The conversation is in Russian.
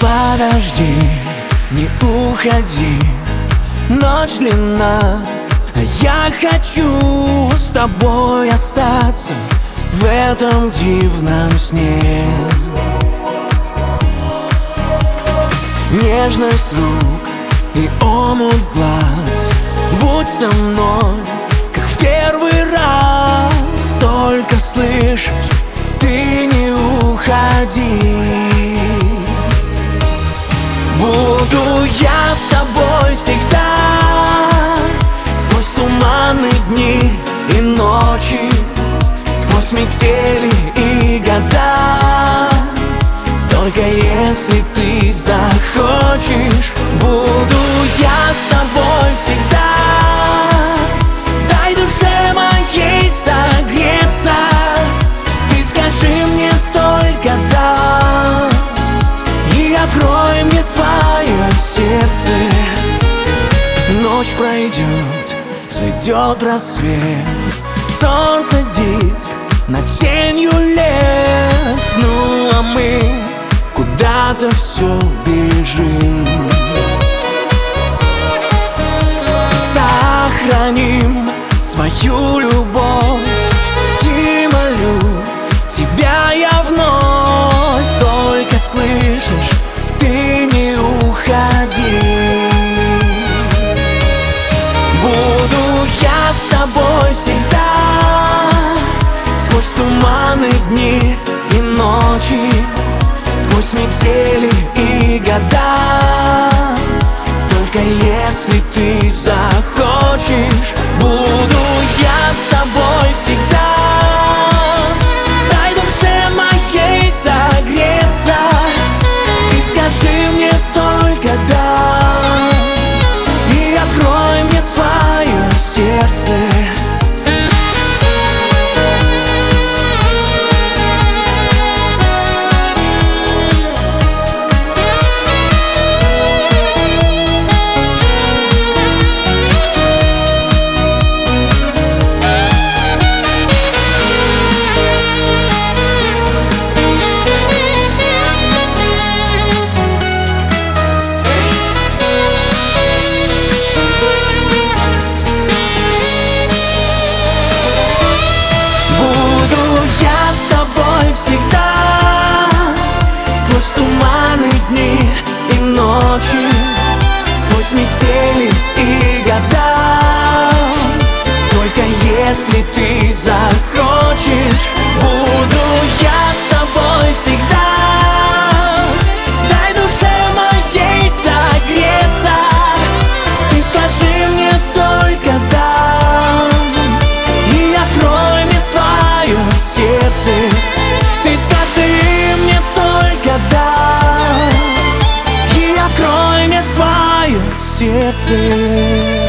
подожди, не уходи, ночь длинна, а я хочу с тобой остаться в этом дивном сне. Нежность рук и омут глаз, будь со мной, как в первый раз. Только слышишь, ты не уходи. Буду я с тобой всегда, сквозь туманные дни и ночи, сквозь метели и года. Только если ты захочешь, буду я с тобой всегда. Дай душе моей согреться, ты скажи мне только да, и открой мне свое сердце. Ночь пройдет, сойдет рассвет, солнце диск над тенью лет. Ну а мы куда-то все бежим. Сохраним свою любовь, и молю тебя я вновь. Только слышишь, ты не уходи. Буду я с тобой всегда, сквозь туманные дни и ночи, сквозь метели и года. Только если ты захочешь, буду я с тобой всегда. Дай душе моей согреться, ты скажи мне только да, и открой мне свое сердце. Всегда, сквозь туманные дни и ночи, сквозь метели и года. Только если ты захочешь, буду я с тобой всегда. Дай душе моей согреться, ты скажи мне только да, и открой мне свое сердце. Ты скажи мне только да, и открой мне свое сердце.